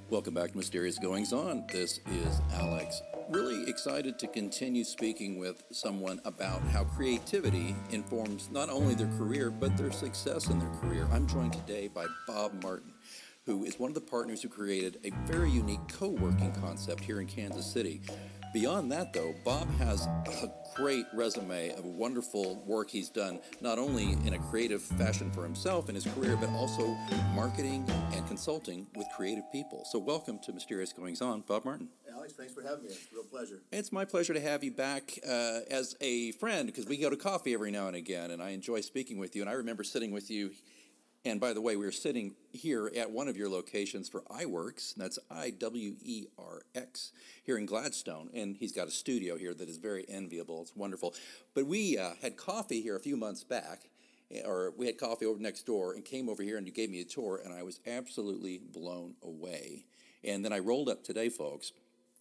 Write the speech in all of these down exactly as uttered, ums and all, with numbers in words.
Welcome back to Mysterious Goings On. This is Alex. Really excited to continue speaking with someone about how creativity informs not only their career, but their success in their career. I'm joined today by Bob Martin, who is one of the partners who created a very unique co-working concept here in Kansas City. Beyond that, though, Bob has a great resume of wonderful work he's done, not only in a creative fashion for himself in his career, but also marketing and consulting with creative people. So welcome to Mysterious Goings On, Bob Martin. Alex, thanks for having me. It's a real pleasure. It's my pleasure to have you back uh, as a friend, because we go to coffee every now and again, and I enjoy speaking with you. And I remember sitting with you. And by the way, we were sitting here at one of your locations for iWorks, and that's I W E R X, here in Gladstone. And he's got a studio here that is very enviable. It's wonderful. But we uh, had coffee here a few months back, or we had coffee over next door, and came over here, and you gave me a tour, and I was absolutely blown away. And then I rolled up today, folks.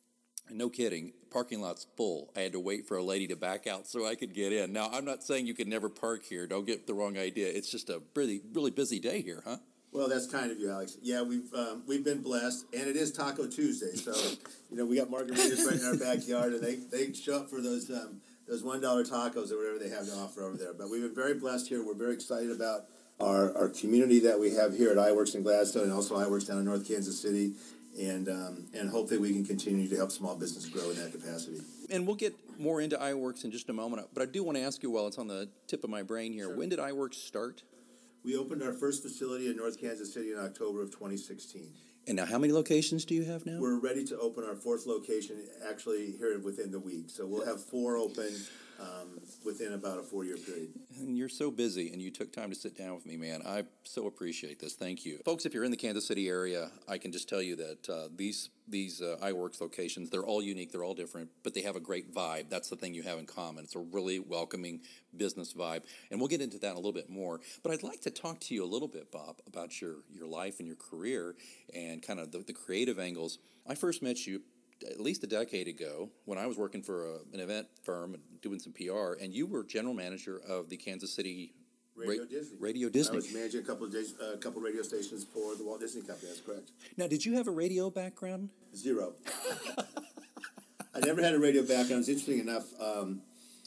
No kidding, parking lot's full. I had to wait for a lady to back out so I could get in. Now, I'm not saying you could never park here. Don't get the wrong idea. It's just a really, really busy day here, huh? Well, that's kind of you, Alex. Yeah, we've um, we've been blessed, and it is Taco Tuesday, so you know we got margaritas right in our backyard, and they, they show up for those um, those one dollar tacos or whatever they have to offer over there. But we've been very blessed here. We're very excited about our our community that we have here at iWorks in Gladstone, and also iWorks down in North Kansas City. And um, and hope that we can continue to help small business grow in that capacity. And we'll get more into iWorks in just a moment. But I do want to ask you, while it's on the tip of my brain here, sure. When did iWorks start? We opened our first facility in North Kansas City in October of twenty sixteen. And now how many locations do you have now? We're ready to open our fourth location actually here within the week. So we'll have four open um, within about a four-year period. And you're so busy, and you took time to sit down with me, man. I so appreciate this. Thank you. Folks, if you're in the Kansas City area, I can just tell you that uh, these these uh, iWorks locations, they're all unique, they're all different, but they have a great vibe. That's the thing you have in common. It's a really welcoming business vibe. And we'll get into that a little bit more. But I'd like to talk to you a little bit, Bob, about your, your life and your career and kind of the, the creative angles. I first met you at least a decade ago when I was working for a, an event firm and doing some P R, and you were general manager of the Kansas City Radio Ra- Disney. Radio Disney. I was managing a couple of days, a uh, couple of radio stations for the Walt Disney Company. That's correct. Now, did you have a radio background? Zero. I never had a radio background. It's interesting enough. Um,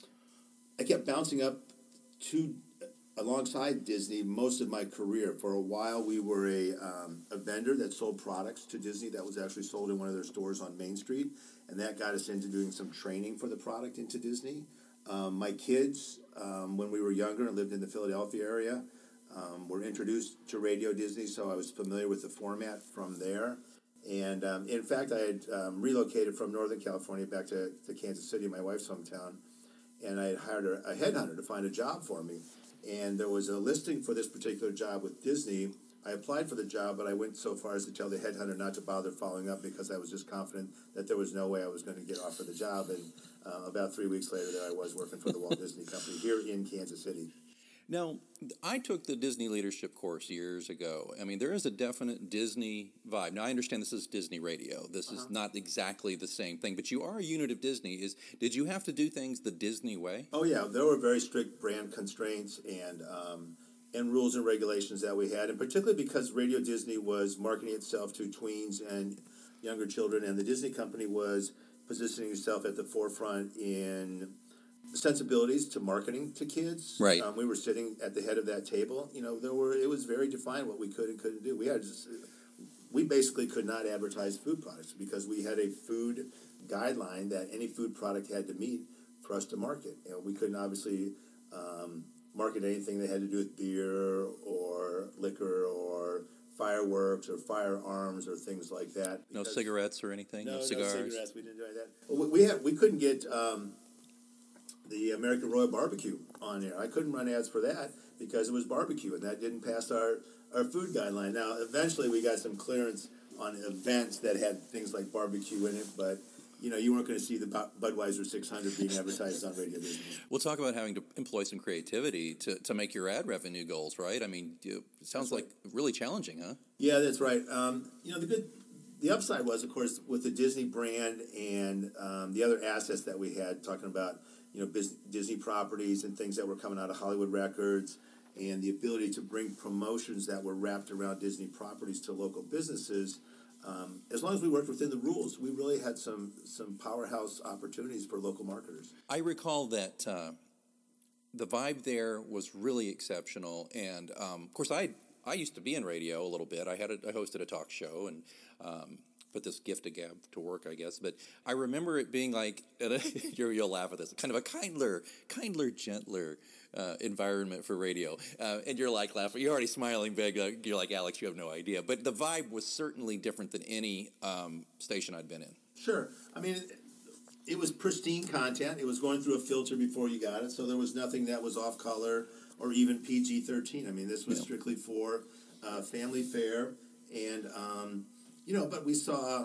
I kept bouncing up to alongside Disney most of my career. For a while, we were a um, a vendor that sold products to Disney that was actually sold in one of their stores on Main Street, and that got us into doing some training for the product into Disney. Um, my kids, um, when we were younger and lived in the Philadelphia area, um, were introduced to Radio Disney, so I was familiar with the format from there. And um, in fact, I had um, relocated from Northern California back to, to Kansas City, my wife's hometown, and I had hired a, a headhunter to find a job for me. And there was a listing for this particular job with Disney. I applied for the job, but I went so far as to tell the headhunter not to bother following up because I was just confident that there was no way I was going to get offered the job. And uh, about three weeks later, there I was working for the Walt Disney Company here in Kansas City. Now, I took the Disney leadership course years ago. I mean, there is a definite Disney vibe. Now, I understand this is Disney Radio. This uh-huh. is not exactly the same thing, but you are a unit of Disney. Is Did you have to do things the Disney way? Oh, yeah. There were very strict brand constraints and um, and rules and regulations that we had, and particularly because Radio Disney was marketing itself to tweens and younger children, and the Disney Company was positioning itself at the forefront in sensibilities to marketing to kids. Right. Um, we were sitting at the head of that table. You know, there were it was very defined what we could and couldn't do. We had just, we basically could not advertise food products because we had a food guideline that any food product had to meet for us to market. You know, we couldn't obviously um, market anything that had to do with beer or liquor or fireworks or firearms or things like that. No cigarettes or anything? No, no cigars? No cigarettes. We didn't do any of that. Well, we had, we couldn't get um, the American Royal Barbecue on there. I couldn't run ads for that because it was barbecue, and that didn't pass our, our food guideline. Now, eventually we got some clearance on events that had things like barbecue in it, but you know, you weren't going to see the Budweiser six hundred being advertised on Radio Disney. We'll talk about having to employ some creativity to, to make your ad revenue goals, right? I mean, you, it sounds like really challenging, huh? Yeah, that's right. Um, you know, the good, the upside was, of course, with the Disney brand and um, the other assets that we had, talking about, you know, biz- Disney properties and things that were coming out of Hollywood Records, and the ability to bring promotions that were wrapped around Disney properties to local businesses. um, as long as we worked within the rules, we really had some some powerhouse opportunities for local marketers. I recall that uh, the vibe there was really exceptional, and um, of course, I I used to be in radio a little bit. I had a, I hosted a talk show and um, put this gift of gab to work, I guess. But I remember it being like, you're, you'll laugh at this, kind of a kindler, kindler, gentler uh, environment for radio. Uh, and you're like laughing, you're already smiling big. Uh, you're like, Alex, you have no idea. But the vibe was certainly different than any um, station I'd been in. Sure. I mean, it, it was pristine content. It was going through a filter before you got it, so there was nothing that was off color or even P G thirteen. I mean, this was yeah. strictly for uh, family fare. And, um, you know, but we saw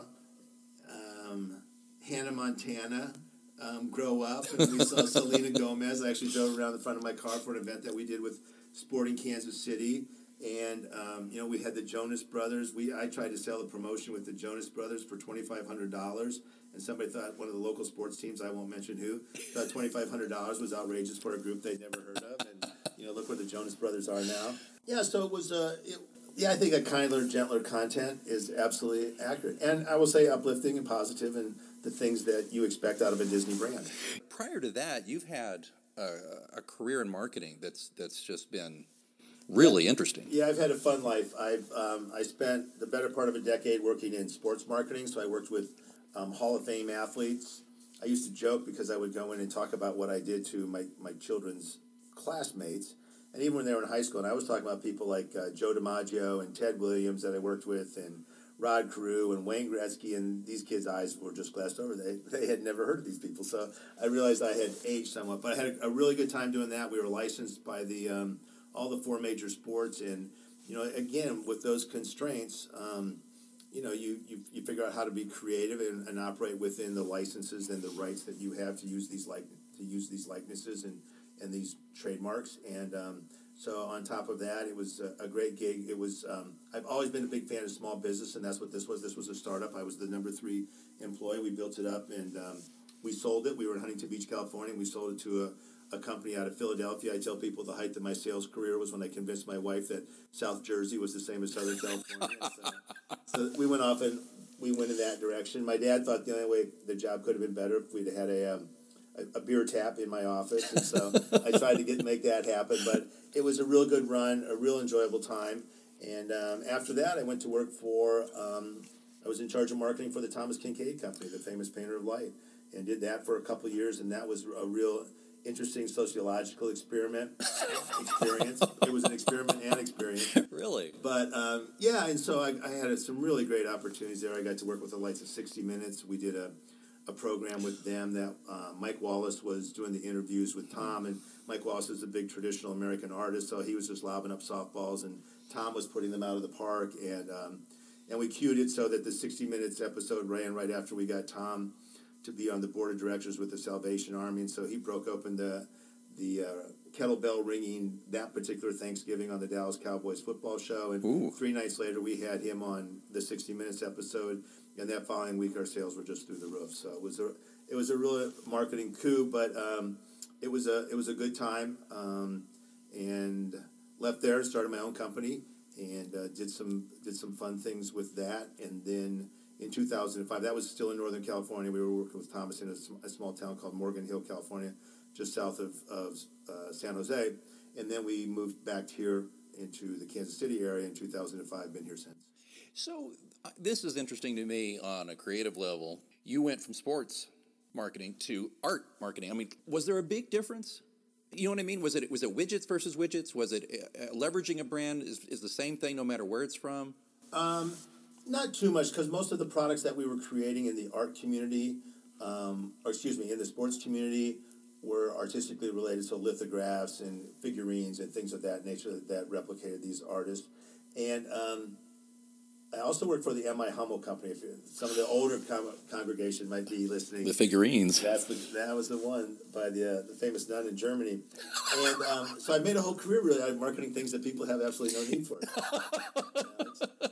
um, Hannah Montana um, grow up, and we saw Selena Gomez. I actually drove around the front of my car for an event that we did with Sporting Kansas City. And, um, you know, we had the Jonas Brothers. We I tried to sell a promotion with the Jonas Brothers for twenty-five hundred dollars. And somebody thought, one of the local sports teams, I won't mention who, thought twenty-five hundred dollars was outrageous for a group they'd never heard of. And, you know, look where the Jonas Brothers are now. Yeah, so it was, uh, it, yeah, I think a kindler, gentler content is absolutely accurate. And I will say uplifting and positive and the things that you expect out of a Disney brand. Prior to that, you've had a, a career in marketing that's that's just been really yeah. interesting. Yeah, I've had a fun life. I've um, I spent the better part of a decade working in sports marketing, so I worked with um, Hall of Fame athletes. I used to joke because I would go in and talk about what I did to my, my children's classmates, and even when they were in high school, and I was talking about people like uh, Joe DiMaggio and Ted Williams that I worked with, and Rod Carew and Wayne Gretzky, and these kids' eyes were just glassed over. They they had never heard of these people, so I realized I had aged somewhat. But I had a, a really good time doing that. We were licensed by the um, all the four major sports, and you know, again with those constraints, um, you know, you, you you figure out how to be creative and, and operate within the licenses and the rights that you have to use these like to use these likenesses and, and these trademarks. And um, so on top of that, it was a, a great gig. It was um, I've always been a big fan of small business, and that's what this was. This was a startup. I was the number three employee. We built it up, and um, we sold it. We were in Huntington Beach, California. And we sold it to a, a company out of Philadelphia. I tell people the height of my sales career was when I convinced my wife that South Jersey was the same as Southern California. so, so we went off and we went in that direction. My dad thought the only way the job could have been better if we'd had a um, a, a beer tap in my office, and so I tried to get make that happen. But it was a real good run, a real enjoyable time. And um, after that, I went to work for. Um, I was in charge of marketing for the Thomas Kinkade Company, the famous painter of light, and did that for a couple of years. And that was a real interesting sociological experiment experience. It was an experiment and experience. Really? But um, yeah, and so I, I had some really great opportunities there. I got to work with the likes of sixty minutes. We did a, a program with them that uh, Mike Wallace was doing the interviews with Tom, and Mike Wallace is a big traditional American artist, so he was just lobbing up softballs, and Tom was putting them out of the park, and um, and we cued it so that the sixty minutes episode ran right after we got Tom to be on the board of directors with the Salvation Army, and so he broke open the the uh, kettlebell ringing that particular Thanksgiving on the Dallas Cowboys football show, and Ooh. three nights later we had him on the sixty minutes episode, and that following week our sales were just through the roof. So it was a it was a real marketing coup, but um, it was a it was a good time, um, and left there, started my own company, and uh, did some did some fun things with that, and then in two thousand five, that was still in Northern California. We were working with Thomas in a, a small town called Morgan Hill, California, just south of, of uh, San Jose. And then we moved back here into the Kansas City area in two thousand five, been here since. So uh, this is interesting to me on a creative level. You went from sports marketing to art marketing. I mean, was there a big difference? You know what I mean? Was it was it widgets versus widgets? Was it uh, leveraging a brand is, is the same thing no matter where it's from? Um... Not too much, because most of the products that we were creating in the art community, um, or excuse me, in the sports community, were artistically related, so lithographs and figurines and things of that nature that, that replicated these artists. And um, I also worked for the M I Hummel Company. If some of the older com- congregation might be listening. The figurines. That's the, that was the one by the uh, the famous nun in Germany. And um, so I made a whole career really out of marketing things that people have absolutely no need for. You know,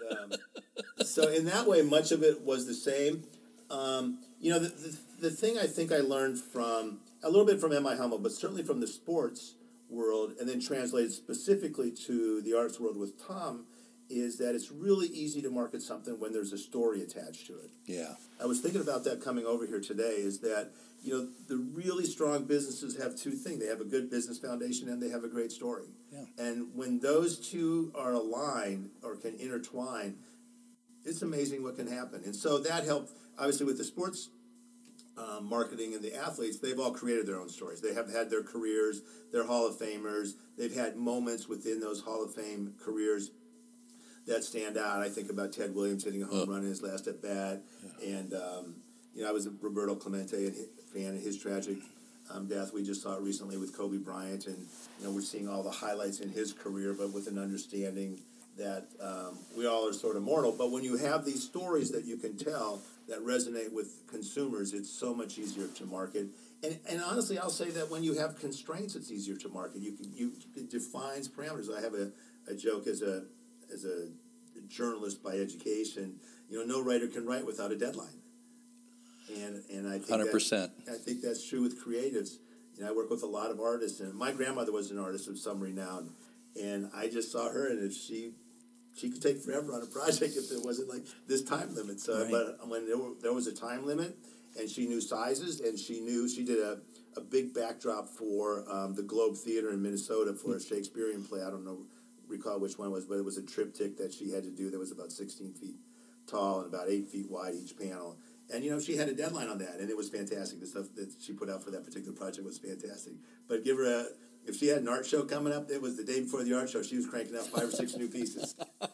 So in that way, much of it was the same. Um, you know, the, the the thing I think I learned from, a little bit from M I Hummel, but certainly from the sports world, and then translated specifically to the arts world with Tom, is that it's really easy to market something when there's a story attached to it. Yeah. I was thinking about that coming over here today, is that, you know, the really strong businesses have two things. They have a good business foundation and they have a great story. Yeah. And when those two are aligned or can intertwine, it's amazing what can happen. And so that helped, obviously, with the sports um, marketing and the athletes. They've all created their own stories. They have had their careers. They're Hall of Famers. They've had moments within those Hall of Fame careers that stand out. I think about Ted Williams hitting a home Oh. run in his last at bat, yeah. and um, you know, I was a Roberto Clemente fan of his tragic um, death. We just saw it recently with Kobe Bryant, and you know, we're seeing all the highlights in his career, but with an understanding that um, we all are sort of mortal. But when you have these stories that you can tell that resonate with consumers, it's so much easier to market. And and honestly, I'll say that when you have constraints, it's easier to market. You can you it defines parameters. I have a, a joke as a as a journalist by education. You know, no writer can write without a deadline. And and I think one hundred percent. That, I think that's true with creatives. You know, I work with a lot of artists, and my grandmother was an artist of some renown, and I just saw her, and if she she could take forever on a project if there wasn't like this time limit. So, Right. but when there, were, there was a time limit, and she knew sizes, and she knew she did a, a big backdrop for um, the Globe Theater in Minnesota for a Shakespearean play. I don't know, recall which one it was, but it was a triptych that she had to do that was about sixteen feet tall and about eight feet wide each panel. And, you know, she had a deadline on that, and it was fantastic. The stuff that she put out for that particular project was fantastic. But give her a, if she had an art show coming up, it was the day before the art show. She was cranking out five or six new pieces.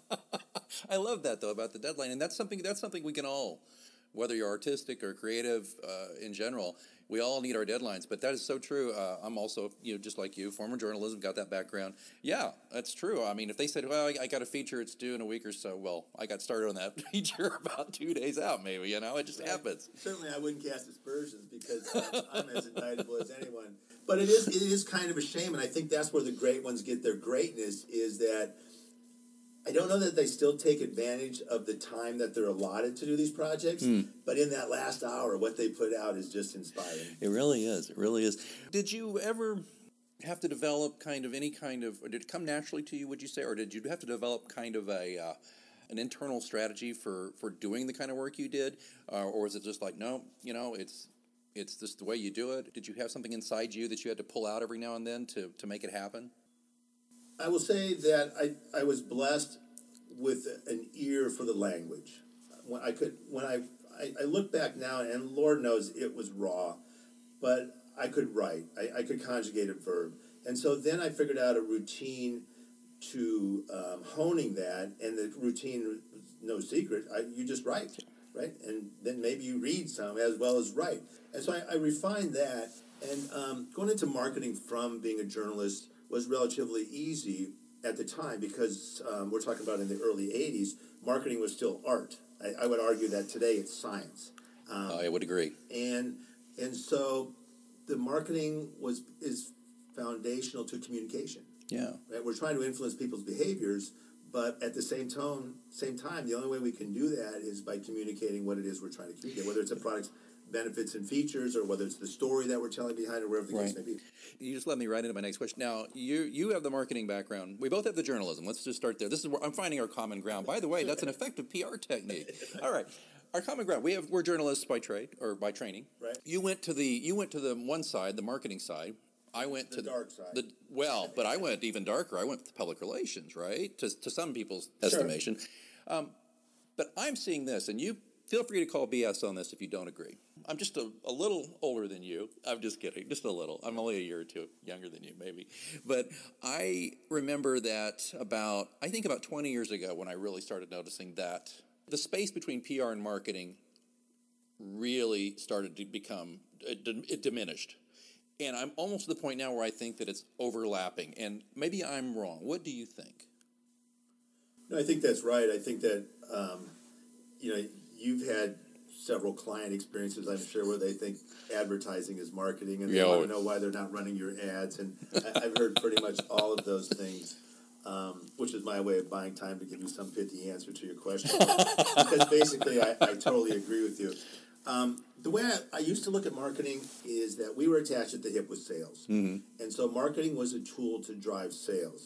I love that, though, about the deadline. And that's something that's something we can all, whether you're artistic or creative uh, in general, we all need our deadlines. But that is so true. Uh, I'm also, you know, just like you, former journalism, got that background. Yeah, that's true. I mean, if they said, well, I, I got a feature, it's due in a week or so, well, I got started on that feature about two days out, maybe, you know? It just Right. happens. Certainly I wouldn't cast aspersions because I'm, I'm as indictable as anyone. But it is it is kind of a shame, and I think that's where the great ones get their greatness, is that I don't know that they still take advantage of the time that they're allotted to do these projects, Mm. but in that last hour, what they put out is just inspiring. It really is. It really is. Did you ever have to develop kind of any kind of, or did it come naturally to you, would you say, or did you have to develop kind of a uh, an internal strategy for, for doing the kind of work you did, uh, or was it just like, no, you know, it's it's just the way you do it? Did you have something inside you that you had to pull out every now and then to, to make it happen? I will say that I, I was blessed with an ear for the language. When I could, when I, I, I look back now, and Lord knows it was raw, but I could write. I, I could conjugate a verb. And so then I figured out a routine to um, honing that, and the routine, no secret, I, you just write, right? And then maybe you read some as well as write. And so I, I refined that, and um, going into marketing from being a journalist was relatively easy at the time, because um, we're talking about in the early eighties, marketing was still art. I, I would argue that today it's science. Um, I would agree. and and so the marketing was is foundational to communication. Yeah. Right? We're trying to influence people's behaviors, but at the same tone, same time, the only way we can do that is by communicating what it is we're trying to communicate, whether it's a product's benefits and features, or whether it's the story that we're telling behind it, wherever the case may Right. be. You just led me right into my next question. Now, you you have the marketing background. We both have the journalism. Let's just start there. This is where I'm finding our common ground. By the way, that's an effective P R technique. All right. Our common ground. We have we're journalists by trade or by training. Right. You went to the you went to the one side, the marketing side. I went The to dark side. The well, but I went even darker. I went to public relations, right? To to some people's estimation. Um, but I'm seeing this, and you feel free to call B S on this if you don't agree. I'm just a, a little older than you. I'm just kidding, just a little. I'm only a year or two younger than you, maybe. But I remember that about, I think about twenty years ago when I really started noticing that the space between P R and marketing really started to become, it, it diminished. And I'm almost to the point now where I think that it's overlapping. And maybe I'm wrong. What do you think? No, I think that's right. I think that, um, you know, you've had several client experiences, I'm sure, where they think advertising is marketing, and they Yeah. want to know why they're not running your ads. And I, I've heard pretty much all of those things, um, which is my way of buying time to give you some pithy answer to your question. Because basically, I, I totally agree with you. Um, the way I, I used to look at marketing is that we were attached at the hip with sales. Mm-hmm. And so marketing was a tool to drive sales.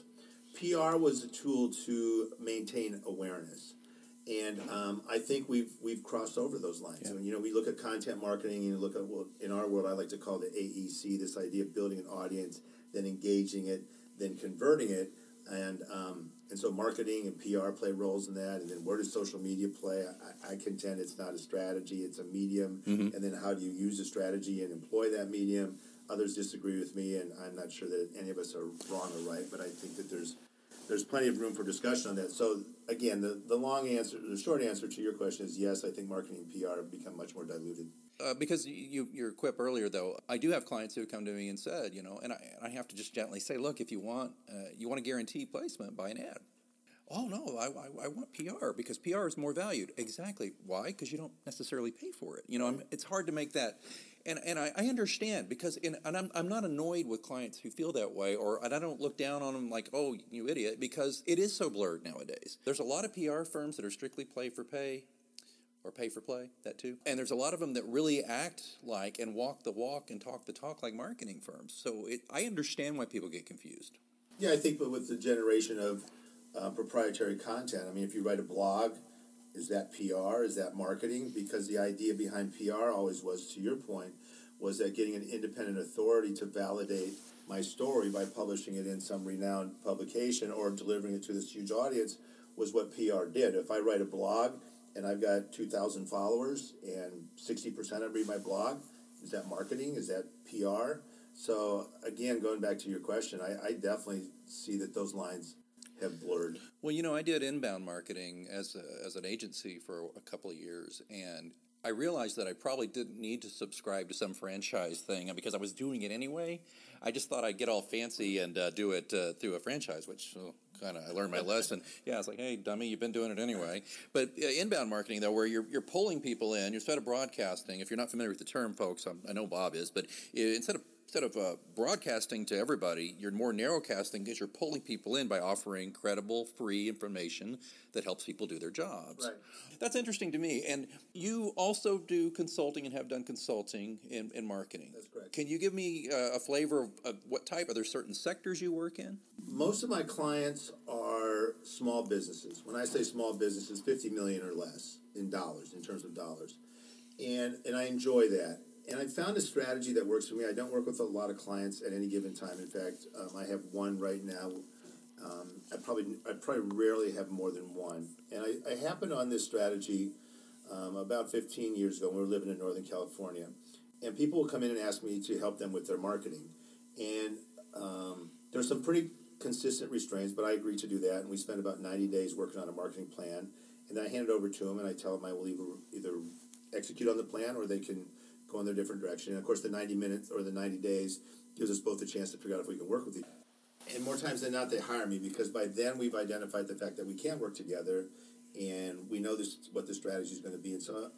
P R was a tool to maintain awareness. And um, I think we've we've crossed over those lines. Yeah. And, you know, we look at content marketing, and you look at what in our world I like to call the A E C, this idea of building an audience, then engaging it, then converting it, and um, and so marketing and P R play roles in that. And then where does social media play? I, I contend it's not a strategy; it's a medium. Mm-hmm. And then how do you use a strategy and employ that medium? Others disagree with me, and I'm not sure that any of us are wrong or right. But I think that there's There's plenty of room for discussion on that. So again, the, the long answer, the short answer to your question is yes. I think marketing and P R have become much more diluted. Uh, because you, your quip earlier, though, I do have clients who come to me and said, you know, and I, and I have to just gently say, look, if you want, uh, you want to guarantee placement, buy an ad. Oh, no, I, I, I want P R because P R is more valued. Exactly. Why? Because you don't necessarily pay for it. You know, I'm, it's hard to make that. And and I, I understand because in, and I'm I'm not annoyed with clients who feel that way, or and I don't look down on them like, oh, you idiot, because it is so blurred nowadays. There's a lot of P R firms that are strictly play for pay or pay for play, that too. And there's a lot of them that really act like and walk the walk and talk the talk like marketing firms. So it, I understand why people get confused. Yeah, I think but with the generation of uh, proprietary content, I mean, if you write a blog, is that P R? Is that marketing? Because the idea behind P R always was, to your point, was that getting an independent authority to validate my story by publishing it in some renowned publication or delivering it to this huge audience was what P R did. If I write a blog and I've got two thousand followers and sixty percent of them read my blog, is that marketing? Is that P R? So, again, going back to your question, I, I definitely see that those lines have blurred. Well, you know, I did inbound marketing as a, as an agency for a couple of years, and I realized that I probably didn't need to subscribe to some franchise thing because I was doing it anyway. I just thought I'd get all fancy and uh, do it uh, through a franchise, which uh, kind of I learned my lesson. Yeah, it's like, hey, dummy, you've been doing it anyway. But uh, inbound marketing, though, where you're you're pulling people in, instead of broadcasting. If you're not familiar with the term, folks, I'm, I know Bob is, but uh, instead of Instead of uh, broadcasting to everybody, you're more narrowcasting because you're pulling people in by offering credible, free information that helps people do their jobs. Right. That's interesting to me. And you also do consulting and have done consulting in, in marketing. That's correct. Can you give me uh, a flavor of, of what type? Are there certain sectors you work in? Most of my clients are small businesses. When I say small businesses, fifty million dollars or less in dollars, in terms of dollars. And and I enjoy that. And I found a strategy that works for me. I don't work with a lot of clients at any given time. In fact, um, I have one right now. Um, I probably I probably rarely have more than one. And I, I happened on this strategy um, about fifteen years ago when we were living in Northern California. And people will come in and ask me to help them with their marketing. And um, there's some pretty consistent restraints, but I agreed to do that. And we spent about ninety days working on a marketing plan. And then I hand it over to them, and I tell them I will either, either execute on the plan or they can go in their different direction. And of course, the ninety minutes or the ninety days gives us both a chance to figure out if we can work with each other. And more times than not, they hire me because by then we've identified the fact that we can work together, and we know this what the strategy is going to be. And so, uh,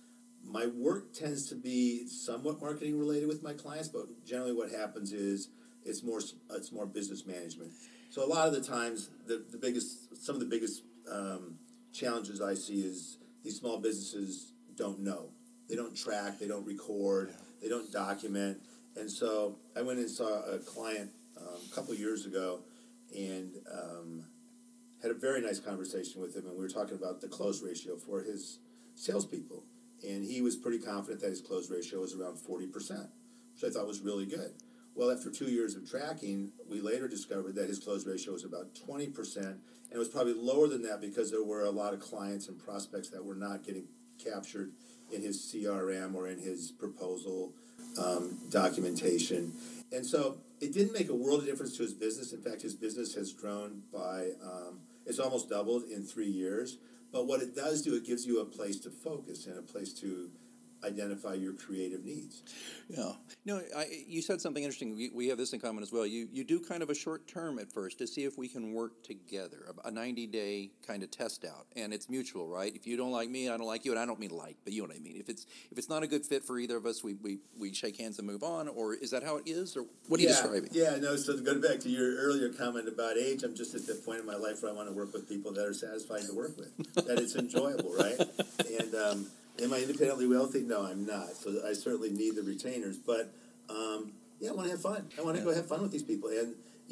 my work tends to be somewhat marketing related with my clients, but generally, what happens is it's more it's more business management. So a lot of the times, the the biggest some of the biggest um, challenges I see is these small businesses don't know. They don't track, they don't record, yeah. They don't document. And so I went and saw a client um, a couple years ago and um, had a very nice conversation with him. And we were talking about the close ratio for his salespeople. And he was pretty confident that his close ratio was around forty percent, which I thought was really good. Well, after two years of tracking, we later discovered that his close ratio was about twenty percent. And it was probably lower than that because there were a lot of clients and prospects that were not getting captured in his C R M or in his proposal um, documentation. And so it didn't make a world of difference to his business. In fact, his business has grown by, um, it's almost doubled in three years. But what it does do, it gives you a place to focus and a place to identify your creative needs. Yeah. No, I, you said something interesting. We, we have this in common as well. You you do kind of a short term at first to see if we can work together, a ninety-day kind of test out. And it's mutual, right? If you don't like me, I don't like you. And I don't mean like, but you know what I mean. If it's if it's not a good fit for either of us, we, we, we shake hands and move on. Or is that how it is? Or what are yeah, you describing? Yeah, no, so to go back to your earlier comment about age, I'm just at the point in my life where I want to work with people that are satisfying to work with, that it's enjoyable, right? And um am I independently wealthy? No, I'm not. So I certainly need the retainers. But, um, yeah, I want to have fun. I want to yeah. go have fun with these people. And,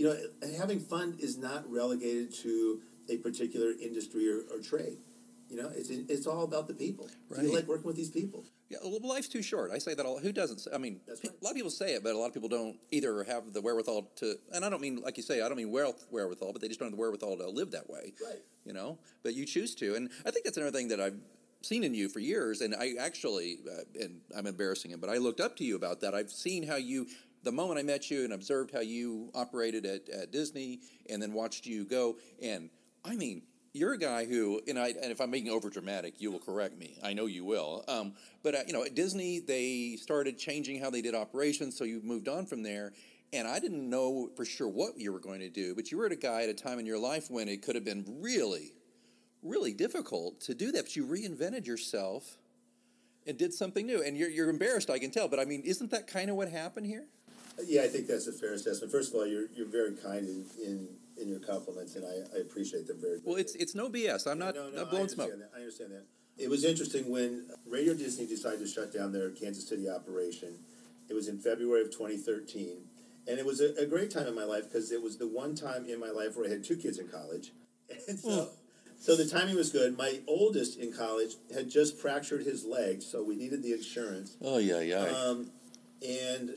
you know, having fun is not relegated to a particular industry or, or trade. You know, it's it's all about the people. Right. You like working with these people. Yeah, well, life's too short. I say that all. Who doesn't? Say, I mean, That's pe- right. a lot of people say it, but a lot of people don't either have the wherewithal to. And I don't mean, like you say, I don't mean wealth wherewithal, but they just don't have the wherewithal to live that way. Right. You know, but you choose to, and I think that's another thing that I've seen in you for years. And I actually, uh, and I'm embarrassing him, but I looked up to you about that. I've seen how you. The moment I met you and observed how you operated at, at Disney, and then watched you go, and I mean. You're a guy who, and, I, and if I'm making over dramatic, you will correct me. I know you will. Um, but, uh, you know, at Disney, they started changing how they did operations, so you moved on from there. And I didn't know for sure what you were going to do, but you were at a guy at a time in your life when it could have been really, really difficult to do that. But you reinvented yourself and did something new. And you're, you're embarrassed, I can tell. But, I mean, isn't that kind of what happened here? Yeah, I think that's a fair assessment. First of all, you're you're very kind in, in, in your compliments, and I, I appreciate them very much. Well, it's it's no B S. I'm not, no, no, not blowing I smoke. understand that. I understand that. It was interesting when Radio Disney decided to shut down their Kansas City operation. It was in February of twenty thirteen, and it was a, a great time in my life because it was the one time in my life where I had two kids in college, and so. Mm. So the timing was good. My oldest in college had just fractured his leg, so we needed the insurance. Oh, yeah, yeah. Um, and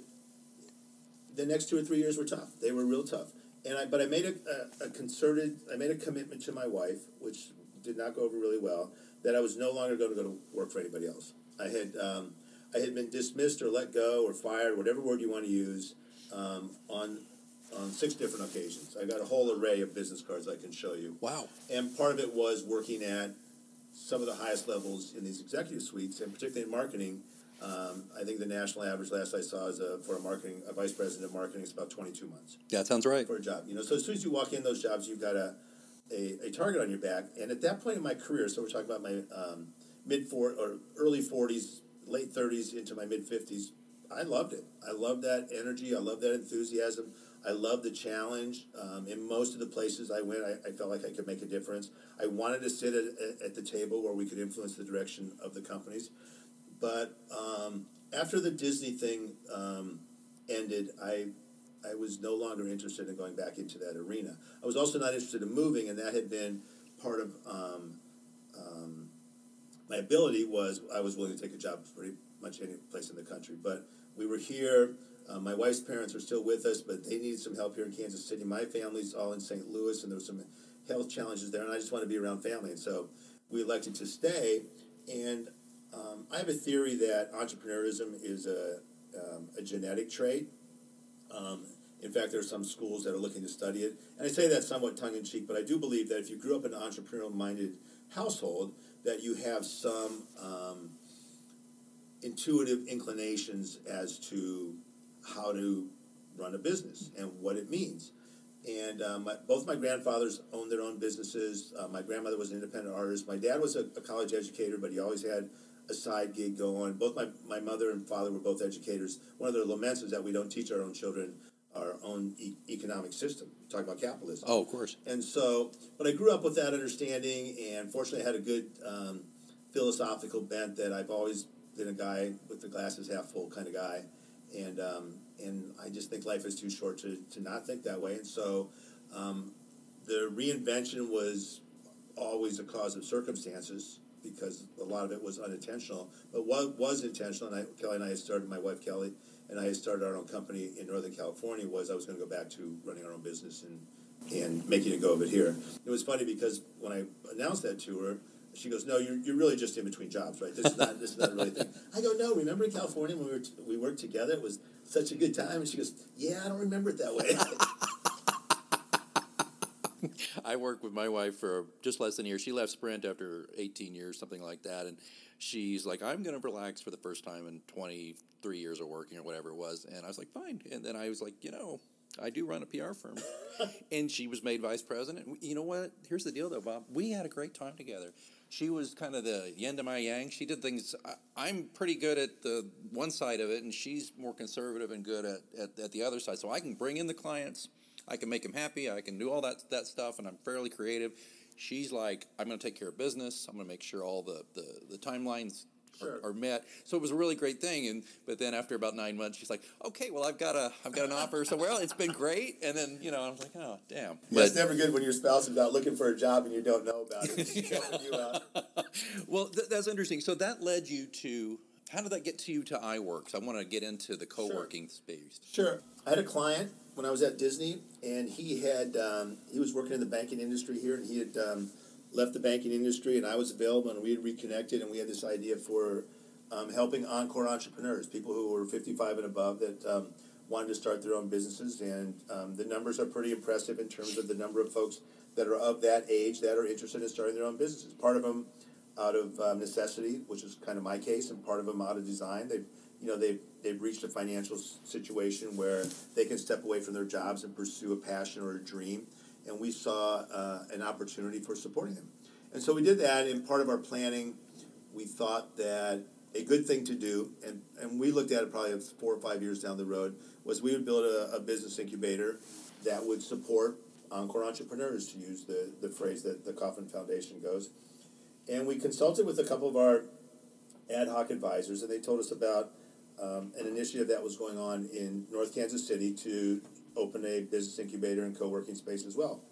the next two or three years were tough. They were real tough. And I, but I made a, a, a concerted, I made a commitment to my wife, which did not go over really well, that I was no longer going to go to work for anybody else. I had, um, I had been dismissed or let go or fired, whatever word you want to use, um, on on six different occasions. I got a whole array of business cards I can show you. Wow. And part of it was working at some of the highest levels in these executive suites, and particularly in marketing. Um, I think the national average last I saw is a, for a marketing a vice president of marketing is about twenty-two months. Yeah, that sounds right. For a job, you know. So as soon as you walk in those jobs, you've got a, a, a target on your back. And at that point in my career, so we're talking about my um, mid four or early forties, late thirties into my mid fifties. I loved it. I loved that energy. I loved that enthusiasm. I loved the challenge. Um, in most of the places I went, I, I felt like I could make a difference. I wanted to sit at, at the table where we could influence the direction of the companies. But um, after the Disney thing um, ended, I I was no longer interested in going back into that arena. I was also not interested in moving, and that had been part of um, um, my ability was I was willing to take a job pretty much any place in the country. But we were here. Uh, my wife's parents are still with us, but they needed some help here in Kansas City. My family's all in Saint Louis, and there were some health challenges there, and I just wanted to be around family. And so we elected to stay, and Um, I have a theory that entrepreneurism is a, um, a genetic trait. Um, in fact, there are some schools that are looking to study it. And I say that somewhat tongue-in-cheek, but I do believe that if you grew up in an entrepreneurial-minded household, that you have some um, intuitive inclinations as to how to run a business and what it means. And um, my, both my grandfathers owned their own businesses. Uh, my grandmother was an independent artist. My dad was a, a college educator, but he always had a side gig going. Both my, my mother and father were both educators. One of their laments is that we don't teach our own children our own e- economic system. We talk about capitalism. Oh, of course. And so, but I grew up with that understanding, and fortunately I had a good um, philosophical bent that I've always been a guy with the glasses half full kind of guy. And um, and I just think life is too short to, to not think that way. And so um, the reinvention was always a cause of circumstances, because a lot of it was unintentional. But what was intentional, and I, Kelly and I had started, my wife Kelly, and I had started our own company in Northern California, was I was going to go back to running our own business and, and making a go of it here. It was funny because when I announced that to her, she goes, "No, you're you're really just in between jobs, right? This is not this is not a really thing." I go, "No, remember in California when we were t- we worked together? It was such a good time." And she goes, "Yeah, I don't remember it that way." I worked with my wife for just less than a year. She left Sprint after eighteen years, something like that. And she's like, "I'm going to relax for the first time in twenty-three years of working," or whatever it was. And I was like, "Fine." And then I was like, you know, I do run a P R firm. And she was made vice president. You know what? Here's the deal, though, Bob. We had a great time together. She was kind of the yin to my yang. She did things. I, I'm pretty good at the one side of it, and she's more conservative and good at, at, at the other side. So I can bring in the clients. I can make them happy. I can do all that that stuff, and I'm fairly creative. She's like, I'm going to take care of business. I'm going to make sure all the, the, the timelines Sure. or, or met. So it was a really great thing. And but then after about nine months, she's like, okay, well, I've got a I've got an offer somewhere else. It's been great. And then you know, I was like, oh, damn. Yeah, it's never good when your spouse is out looking for a job and you don't know about it. She's helping you out. Well, th- that's interesting. So that led you to. How did that get to you to iWorks? I want to get into the co-working Sure. space. Sure. I had a client when I was at Disney, and he had um, he was working in the banking industry here, and he had um, left the banking industry, and I was available, and we had reconnected, and we had this idea for um, helping Encore entrepreneurs, people who were fifty-five and above that um, wanted to start their own businesses, and um, the numbers are pretty impressive in terms of the number of folks that are of that age that are interested in starting their own businesses. Part of them out of um, necessity, which is kind of my case, and part of them out of design. They've, you know, they've they've reached a financial situation where they can step away from their jobs and pursue a passion or a dream. And we saw uh, an opportunity for supporting them. And so we did that. In part of our planning, we thought that a good thing to do, and, and we looked at it probably four or five years down the road, was we would build a, a business incubator that would support Encore entrepreneurs, to use the, the phrase that the Kauffman Foundation goes. And we consulted with a couple of our ad hoc advisors, and they told us about um, an initiative that was going on in North Kansas City to open a business incubator and co-working space as well.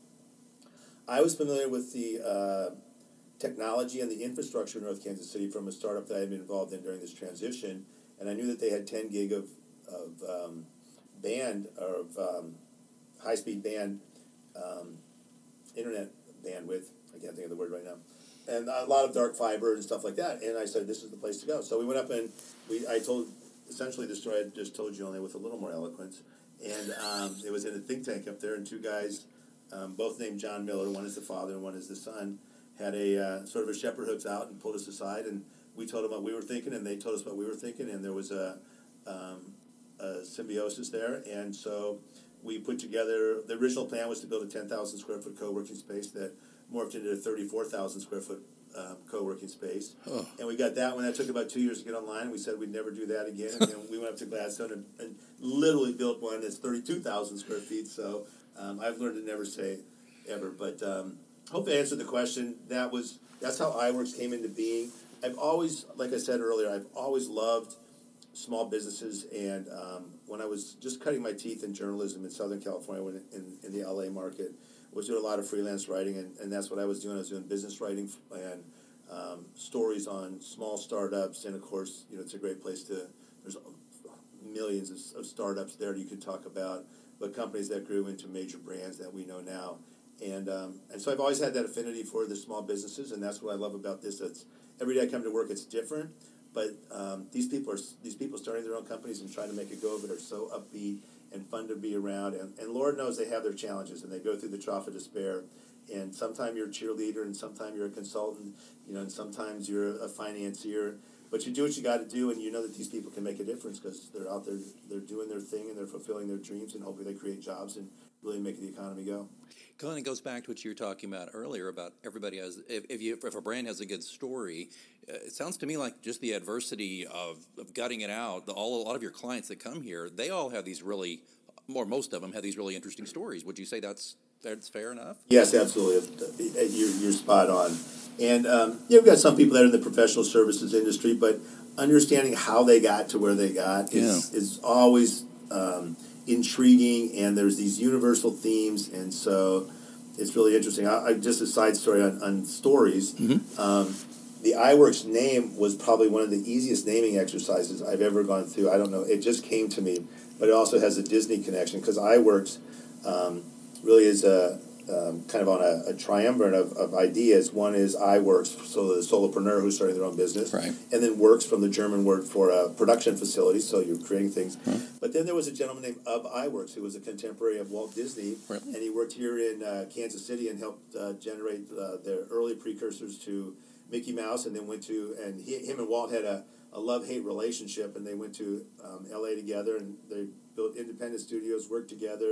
I was familiar with the uh, technology and the infrastructure in North Kansas City from a startup that I had been involved in during this transition, and I knew that they had ten gig of, of um, band, or of um, high-speed band um, internet bandwidth. I can't think of the word right now. And a lot of dark fiber and stuff like that. And I said, this is the place to go. So we went up and we I told essentially the story I just told you, only with a little more eloquence. And um, it was in a think tank up there, and two guys, um, both named John Miller, one is the father and one is the son, had a uh, sort of a shepherd hooks out and pulled us aside. And we told them what we were thinking, and they told us what we were thinking. And there was a, um, a symbiosis there. And so we put together, the original plan was to build a ten thousand square foot co-working space that morphed into a thirty-four thousand square foot um, co-working space. Oh. And we got that one. That took about two years to get online. We said we'd never do that again. And then we went up to Gladstone and, and literally built one that's thirty-two thousand square feet. So um, I've learned to never say ever. But um, hope I answered the question. That was That's how iWorks came into being. I've always, like I said earlier, I've always loved small businesses. And um, when I was just cutting my teeth in journalism in Southern California, when in, in the L A market, was doing a lot of freelance writing, and, and that's what I was doing. I was doing business writing and um, stories on small startups, and of course, you know, it's a great place to, there's millions of, of startups there you could talk about, but companies that grew into major brands that we know now. And um, and so I've always had that affinity for the small businesses, and that's what I love about this. It's, every day I come to work, it's different, but um, these people are these people starting their own companies and trying to make a go of it are so upbeat and fun to be around, and, and Lord knows they have their challenges, and they go through the trough of despair, and sometimes you're a cheerleader, and sometimes you're a consultant, you know, and sometimes you're a financier, but you do what you got to do, and you know that these people can make a difference because they're out there, they're doing their thing, and they're fulfilling their dreams, and hopefully they create jobs and really make the economy go. Kind of goes back to what you were talking about earlier about everybody has, if if, you, if a brand has a good story, uh, it sounds to me like just the adversity of, of gutting it out, the, all a lot of your clients that come here, they all have these really, or most of them have these really interesting stories. Would you say that's that's fair enough? Yes, absolutely. You're, you're spot on. And um, yeah, we've got some people that are in the professional services industry, but understanding how they got to where they got is, yeah. is always um, intriguing, and there's these universal themes, and so it's really interesting. I, I just a side story on, on stories. Mm-hmm. Um, the iWorks name was probably one of the easiest naming exercises I've ever gone through. I don't know, it just came to me, but it also has a Disney connection because iWorks um, really is a um, kind of on a, a triumvirate of, of ideas. One is iWorks, so the solopreneur who's starting their own business, right. And then works from the German word for a production facility, so you're creating things. Hmm. But then there was a gentleman named Ub Iwerks who was a contemporary of Walt Disney, really? And he worked here in uh, Kansas City and helped uh, generate uh, their early precursors to Mickey Mouse, and then went to, and he, him and Walt had a, a love-hate relationship, and they went to um, L A together, and they built independent studios, worked together,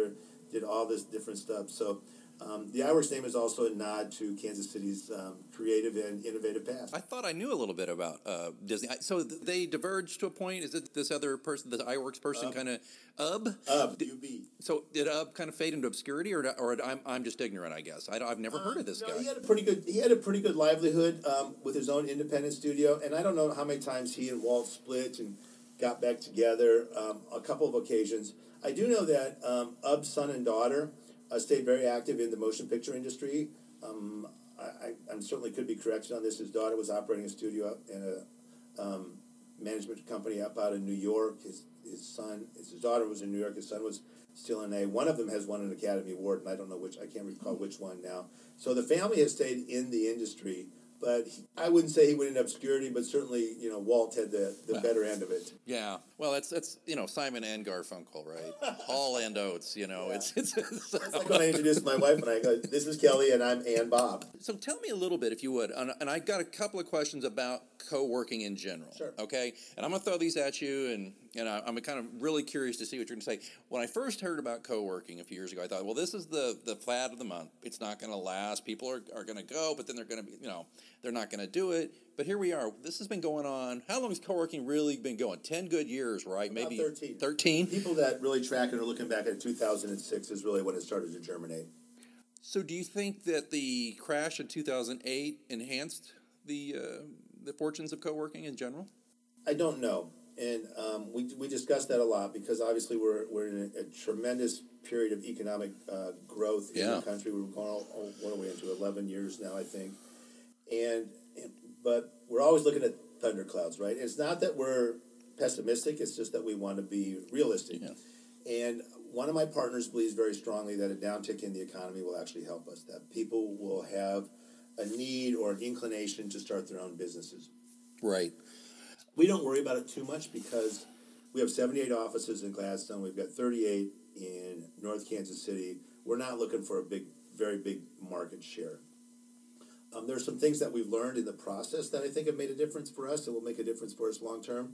did all this different stuff. So um, the iWorks name is also a nod to Kansas City's um, creative and innovative past. I thought I knew a little bit about uh, Disney. I- So th- they diverged to a point. Is it this other person, the iWorks person, Ub. kind of Ub? Ub, U B. So did Ub kind of fade into obscurity, or or I'm I'm just ignorant? I guess I don't, I've never heard of this no, guy. He had a pretty good. He had a pretty good livelihood um, with his own independent studio, and I don't know how many times he and Walt split and got back together. Um, a couple of occasions. I do know that um, Ub's son and daughter uh, stayed very active in the motion picture industry. Um, I, I, I certainly could be corrected on this. His daughter was operating a studio in a um, management company up out in New York. His his son, his daughter was in New York. His son was still in A. One of them has won an Academy Award, and I don't know which. I can't recall which one now. So the family has stayed in the industry, but he, I wouldn't say he went into obscurity. But certainly, you know, Walt had the, the Wow. better end of it. Yeah, well, that's that's you know Simon and Garfunkel, right? Hall and Oates, you know. Yeah. It's it's. it's It's like when I introduced my wife, and I go, "This is Kelly, and I'm Ann Bob." So tell me a little bit, if you would, and, and I've got a couple of questions about co-working in general. Sure. Okay, and I'm gonna throw these at you, and and I, I'm kind of really curious to see what you're gonna say. When I first heard about co-working a few years ago, I thought, well, this is the the fad of the month. It's not gonna last. People are, are gonna go, but then they're gonna be, you know, they're not gonna do it. But here we are. This has been going on. How long has co-working really been going? Ten good years, right? About Maybe thirteen. Thirteen. People that really track it are looking back at two thousand six is really when it started to germinate. So, do you think that the crash in two thousand eight enhanced the uh, the fortunes of co-working in general? I don't know, and um, we we discussed that a lot because obviously we're we're in a, a tremendous period of economic uh, growth in Yeah. the country. We're going all, all, what are we into eleven years now, I think, and, and but we're always looking at thunderclouds, right? It's not that we're pessimistic; it's just that we want to be realistic. Yeah. And one of my partners believes very strongly that a downtick in the economy will actually help us. That people will have a need or an inclination to start their own businesses. Right. We don't worry about it too much because we have seventy-eight offices in Gladstone. We've got thirty-eight in North Kansas City. We're not looking for a big, very big market share. Um, there's some things that we've learned in the process that I think have made a difference for us and will make a difference for us long term.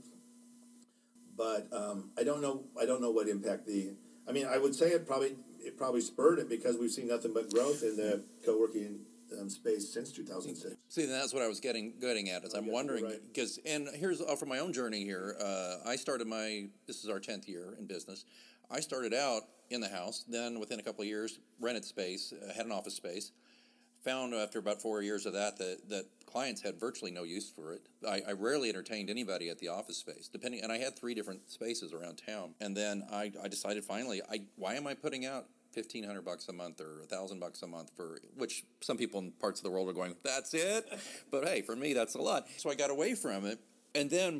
But um, I don't know. I don't know what impact the. I mean, I would say it probably it probably spurred it because we've seen nothing but growth in the co-working um, space since two thousand six. See, that's what I was getting getting at. Is Oh, I'm yeah, wondering you're right. because, and here's uh, from my own journey here. Uh, I started my. This is our tenth year in business. I started out in the house. Then within a couple of years, rented space, uh, had an office space. Found after about four years of that that, that clients had virtually no use for it. I, I rarely entertained anybody at the office space, depending. And I had three different spaces around town. And then I, I decided finally, I why am I putting out fifteen hundred bucks a month or a thousand bucks a month for which some people in parts of the world are going, that's it. But hey, for me, that's a lot. So I got away from it, and then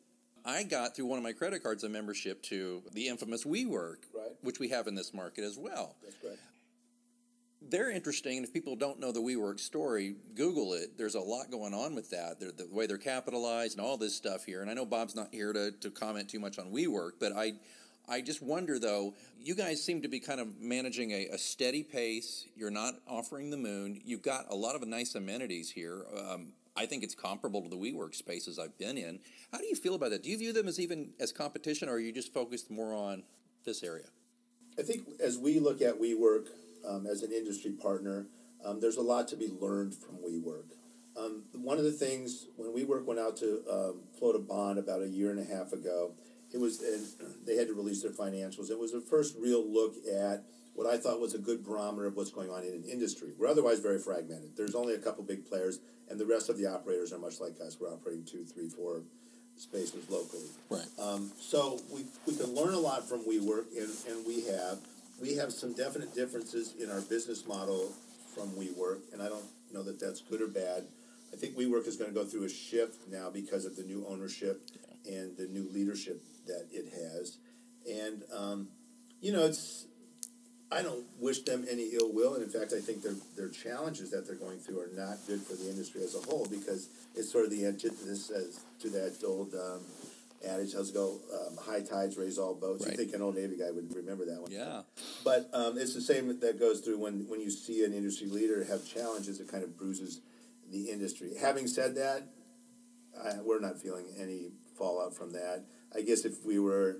I got through one of my credit cards a membership to the infamous WeWork, Right. which we have in this market as well. That's correct. They're interesting, and if people don't know the WeWork story, Google it. There's a lot going on with that. They're, the way they're capitalized and all this stuff here. And I know Bob's not here to, to comment too much on WeWork, but I I just wonder, though, you guys seem to be kind of managing a, a steady pace. You're not offering the moon. You've got a lot of nice amenities here. Um, I think it's comparable to the WeWork spaces I've been in. How do you feel about that? Do you view them as even as competition, or are you just focused more on this area? I think as we look at WeWork um, as an industry partner, um, there's a lot to be learned from WeWork. Um, one of the things, when WeWork went out to um, float a bond about a year and a half ago, it was, and they had to release their financials. It was the first real look at what I thought was a good barometer of what's going on in an industry. We're otherwise very fragmented. There's only a couple big players, and the rest of the operators are much like us. We're operating two, three, four spaces locally. Right. Um, so we, we can learn a lot from WeWork, and, and we have. We have some definite differences in our business model from WeWork, and I don't know that that's good or bad. I think WeWork is going to go through a shift now because of the new ownership and the new leadership that it has. And, um, you know, it's I don't wish them any ill will, and in fact, I think their their challenges that they're going through are not good for the industry as a whole because it's sort of the antithesis as to that old um, adage, how's it go, um, high tides raise all boats. Right. You think an old Navy guy would remember that one. Yeah. But um, it's the same that goes through when, when you see an industry leader have challenges, it kind of bruises the industry. Having said that, I, we're not feeling any fallout from that. I guess if we were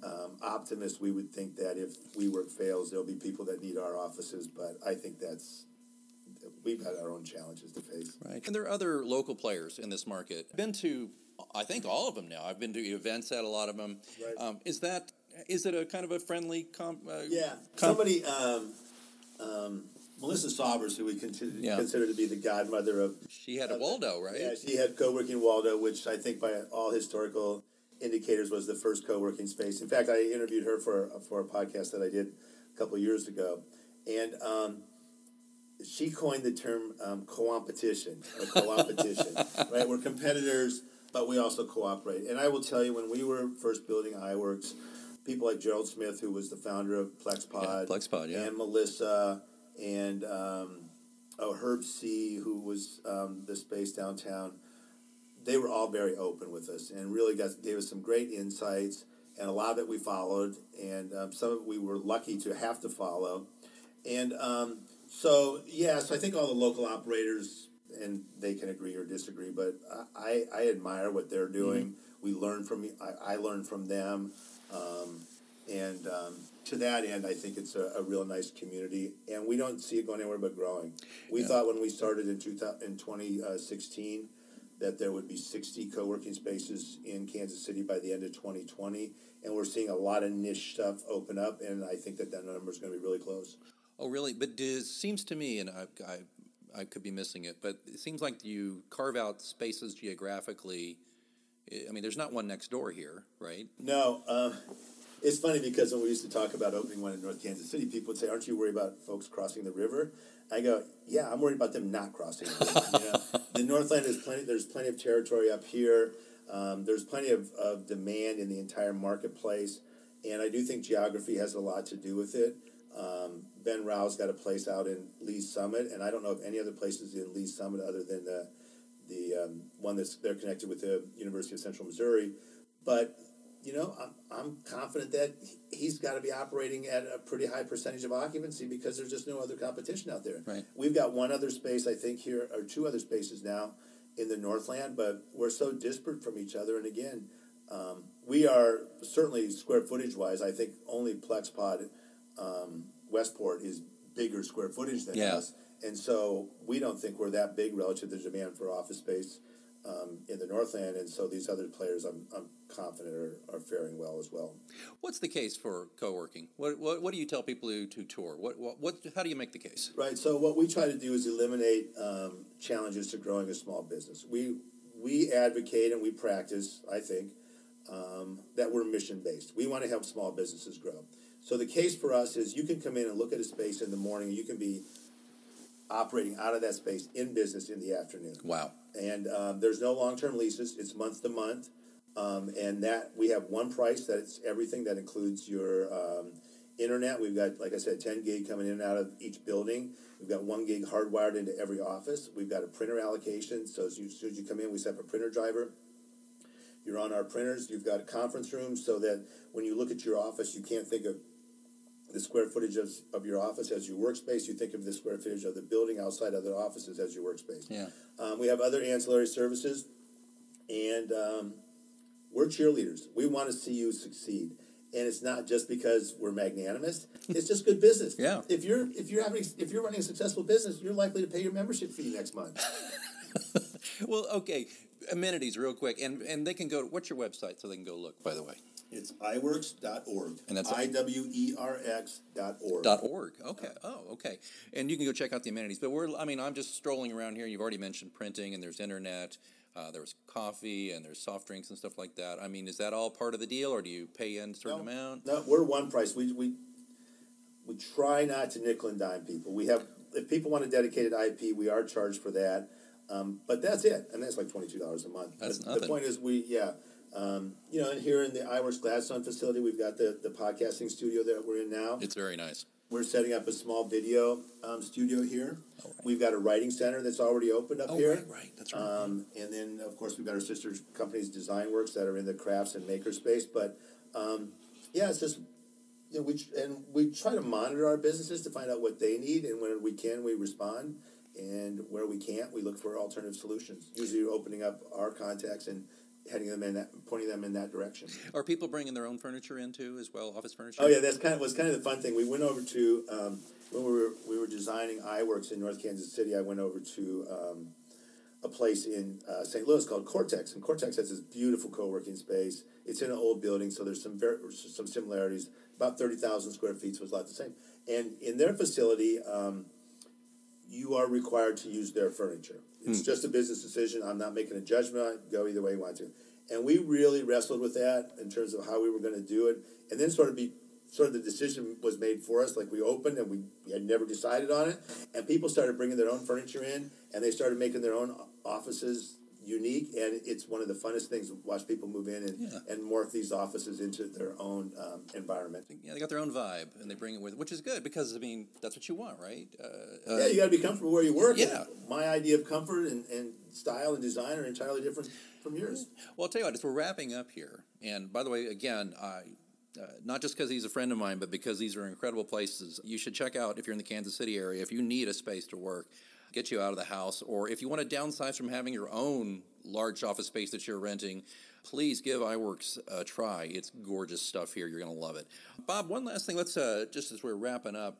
um, optimists, we would think that if WeWork fails, there'll be people that need our offices. But I think that's we've got our own challenges to face. Right. And there are other local players in this market. I've been to, I think, all of them now. I've been to events at a lot of them. Right. Um, is that, is it a kind of a friendly comp? Uh, Yeah. comp- Somebody, um, um, Melissa Saubers, who we consider, Yeah. consider to be the godmother of... She had a Waldo, right? Yeah, she had co-working Waldo, which I think by all historical indicators was the first co-working space. In fact, I interviewed her for, for a podcast that I did a couple of years ago. And... Um, she coined the term um, co-opetition, or co-opetition, right? We're competitors, but we also cooperate. And I will tell you, when we were first building iWorks, people like Gerald Smith, who was the founder of PlexPod, Yeah, PlexPod, yeah. and Melissa, and um, oh, Herb C., who was um, the space downtown, they were all very open with us and really got gave us some great insights, and a lot of it we followed, and um, some of it we were lucky to have to follow. And... Um, So, yeah, so I think all the local operators, and they can agree or disagree, but I, I admire what they're doing. Mm-hmm. We learn from, I, I learn from them. Um, and um, to that end, I think it's a, a real nice community. And we don't see it going anywhere but growing. We yeah. thought when we started in, two thousand, in twenty sixteen that there would be sixty co-working spaces in Kansas City by the end of twenty twenty. And we're seeing a lot of niche stuff open up, and I think that that number is going to be really close. Oh, really? But it seems to me, and I, I, I could be missing it, but it seems like you carve out spaces geographically. I mean, there's not one next door here, right? No. Uh, it's funny because when we used to talk about opening one in North Kansas City, people would say, aren't you worried about folks crossing the river? I go, yeah, I'm worried about them not crossing the river. You know? The Northland is plenty, there's plenty of territory up here. Um, there's plenty of, of demand in the entire marketplace. And I do think geography has a lot to do with it. Um, Ben Rao's got a place out in Lee's Summit, and I don't know of any other places in Lee's Summit other than the the um, one that's they're connected with the University of Central Missouri. But you know, I'm I'm confident that he's got to be operating at a pretty high percentage of occupancy because there's just no other competition out there. Right. We've got one other space, I think, here, or two other spaces now in the Northland, but we're so disparate from each other. And again, um, we are certainly square footage wise, I think only PlexPod. Um, Westport is bigger square footage than yeah. us, and so we don't think we're that big relative to the demand for office space um, in the Northland, and so these other players, I'm, I'm confident, are, are faring well as well. What's the case for co-working? What what, what do you tell people who to tour? What, what what how do you make the case? Right, so what we try to do is eliminate um, challenges to growing a small business. We, we advocate and we practice, I think, um, that we're mission-based. We want to help small businesses grow. So the case for us is you can come in and look at a space in the morning, and you can be operating out of that space in business in the afternoon. Wow. And um, there's no long-term leases. It's month to month. Um, and that we have one price that it's everything that includes your um, internet. We've got, like I said, ten gig coming in and out of each building. We've got one gig hardwired into every office. We've got a printer allocation. So as, you, as soon as you come in, we set up a printer driver. You're on our printers. You've got a conference room so that when you look at your office, you can't think of the square footage of, of your office as your workspace. You think of the square footage of the building outside other offices as your workspace. Yeah. Um, we have other ancillary services, and um, we're cheerleaders. We want to see you succeed, and it's not just because we're magnanimous. It's just good business. Yeah. If you're if you're having if you're running a successful business, you're likely to pay your membership fee next month. Well, okay. Amenities, real quick, and and they can go. What's your website so they can go look? By the way. It's i works dot org. And that's I W E R X dot org. Dot org. Okay. Oh, okay. And you can go check out the amenities. But we're, I mean, I'm just strolling around here. You've already mentioned printing, and there's internet. Uh, there's coffee, and there's soft drinks and stuff like that. I mean, is that all part of the deal, or do you pay in a certain no, amount? No, we're one price. We we we try not to nickel and dime people. We have if people want a dedicated I P, we are charged for that. Um, but that's it, and that's like twenty-two dollars a month. That's the, nothing. The point is, we yeah. Um, you know, and here in the iWorks Gladstone facility, we've got the, the podcasting studio that we're in now. It's very nice. We're setting up a small video um, studio here. Oh, right. We've got a writing center that's already opened up oh, here. right, right. That's right. Um, and then, of course, we've got our sister companies, DesignWorks, that are in the crafts and makerspace. But, um, yeah, it's just, you know, we and we try to monitor our businesses to find out what they need. And when we can, we respond. And where we can't, we look for alternative solutions. Usually opening up our contacts and heading them in that, pointing them in that direction. Are people bringing their own furniture in too, as well, office furniture? Oh yeah, that's kind of was kind of the fun thing. We went over to um, when we were we were designing iWorks in North Kansas City. I went over to um, a place in uh, Saint Louis called Cortex, and Cortex has this beautiful co-working space. It's in an old building, so there's some very, some similarities. About thirty thousand square feet, so it's a lot the same. And in their facility, um, you are required to use their furniture. It's hmm. just a business decision. I'm not making a judgment on it. Go either way you want to. And we really wrestled with that in terms of how we were going to do it. And then sort of be sort of the decision was made for us. Like we opened and we, we had never decided on it. And people started bringing their own furniture in, and they started making their own offices unique. And it's one of the funnest things to watch people move in and, yeah. and morph these offices into their own um, environment. Yeah, they got their own vibe, and they bring it with, which is good because, I mean, that's what you want, right? Uh, yeah, you got to be comfortable where you work. Yeah. My idea of comfort and, and style and design are entirely different from yours. Well, I'll tell you what, as we're wrapping up here, and by the way, again, I, uh, not just because he's a friend of mine, but because these are incredible places. You should check out, if you're in the Kansas City area, if you need a space to work, get you out of the house, or if you want to downsize from having your own large office space that you're renting, please give iWorks a try. It's gorgeous stuff here. You're going to love it. Bob, one last thing. Let's, uh, just as we're wrapping up,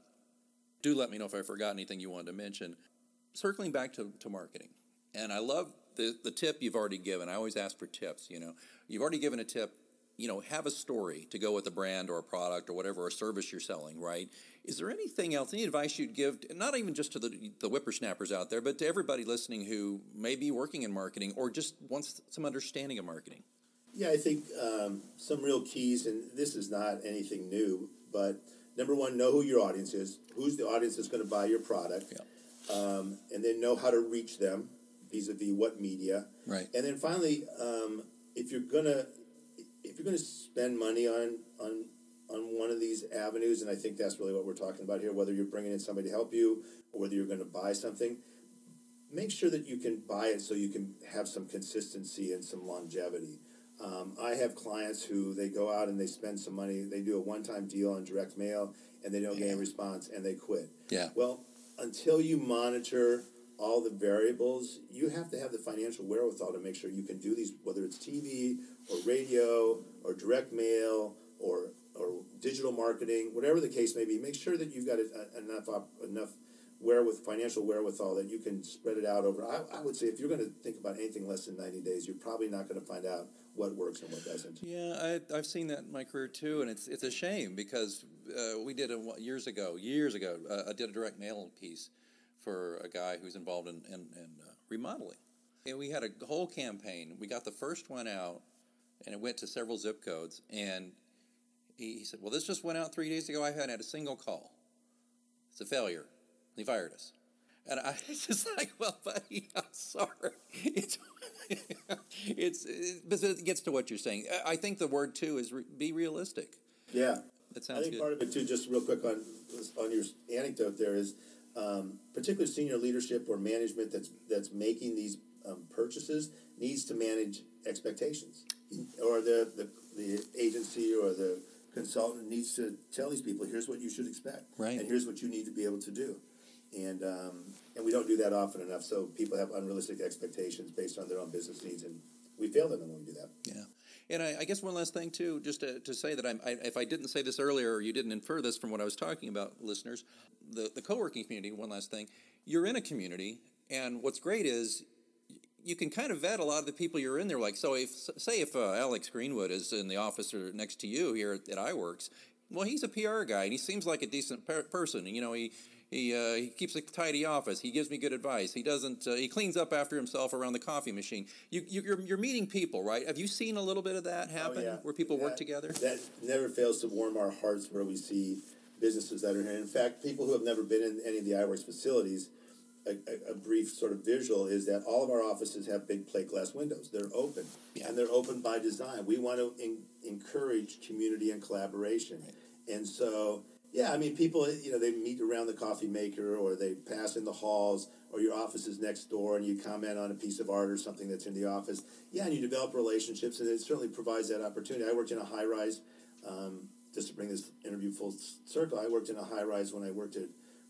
do let me know if I forgot anything you wanted to mention. Circling back to, to marketing, and I love the, the tip you've already given. I always ask for tips, you know. You've already given a tip. You know, have a story to go with a brand or a product or whatever, or service you're selling, right? Is there anything else, any advice you'd give, not even just to the, the whippersnappers out there, but to everybody listening who may be working in marketing or just wants some understanding of marketing? Yeah, I think um, some real keys, and this is not anything new, but number one, know who your audience is. Who's the audience that's going to buy your product? Yeah. Um, and then know how to reach them vis-a-vis what media. Right. And then finally, um, if you're going to if you're going to spend money on, on on one of these avenues, and I think that's really what we're talking about here, whether you're bringing in somebody to help you or whether you're going to buy something, make sure that you can buy it so you can have some consistency and some longevity. Um, I have clients who they go out and they spend some money, they do a one-time deal on direct mail, and they don't get any response, and they quit. Yeah. Well, until you monitor all the variables, you have to have the financial wherewithal to make sure you can do these, whether it's T V or radio or direct mail or or digital marketing, whatever the case may be. Make sure that you've got a, enough enough wherewith financial wherewithal that you can spread it out over. I, I would say if you're going to think about anything less than ninety days, you're probably not going to find out what works and what doesn't. Yeah, I, I've seen that in my career too, and it's it's a shame because uh, we did it years ago. Years ago, uh, I did a direct mail piece for a guy who's involved in, in, in uh, remodeling. And we had a whole campaign. We got the first one out, and it went to several zip codes. And he, he said, well, this just went out three days ago. I hadn't had a single call. It's a failure. And he fired us. And I was just like, well, buddy, I'm sorry. It's, it's, it, it gets to what you're saying. I think the word, too, is re- be realistic. Yeah. That sounds I think good. part of it, too, just real quick on on your anecdote there is, Um, particularly senior leadership or management that's that's making these um, purchases needs to manage expectations, or the, the the agency or the consultant needs to tell these people, here's what you should expect, right, and here's what you need to be able to do, and um, and we don't do that often enough. So people have unrealistic expectations based on their own business needs, and we fail them when we do that. Yeah. And I, I guess one last thing, too, just to, to say that I'm, I, if I didn't say this earlier or you didn't infer this from what I was talking about, listeners, the, the co-working community, one last thing, you're in a community, and what's great is you can kind of vet a lot of the people you're in there. Like, so if, say if uh, Alex Greenwood is in the office or next to you here at, at iWorks, well, he's a P R guy, and he seems like a decent per- person. You know, he... He uh, he keeps a tidy office. He gives me good advice. He doesn't. Uh, he cleans up after himself around the coffee machine. You, you you're you're meeting people, right? Have you seen a little bit of that happen, oh, yeah. where people that, work together? That never fails to warm our hearts where we see businesses that are here. In fact, people who have never been in any of the iWorks facilities, a, a, a brief sort of visual is that all of our offices have big plate glass windows. They're open, yeah. and they're open by design. We want to in, encourage community and collaboration, right. and so. Yeah, I mean, people, you know, they meet around the coffee maker or they pass in the halls or your office is next door and you comment on a piece of art or something that's in the office. Yeah, and you develop relationships, and it certainly provides that opportunity. I worked in a high-rise, um, just to bring this interview full circle, I worked in a high-rise when I worked at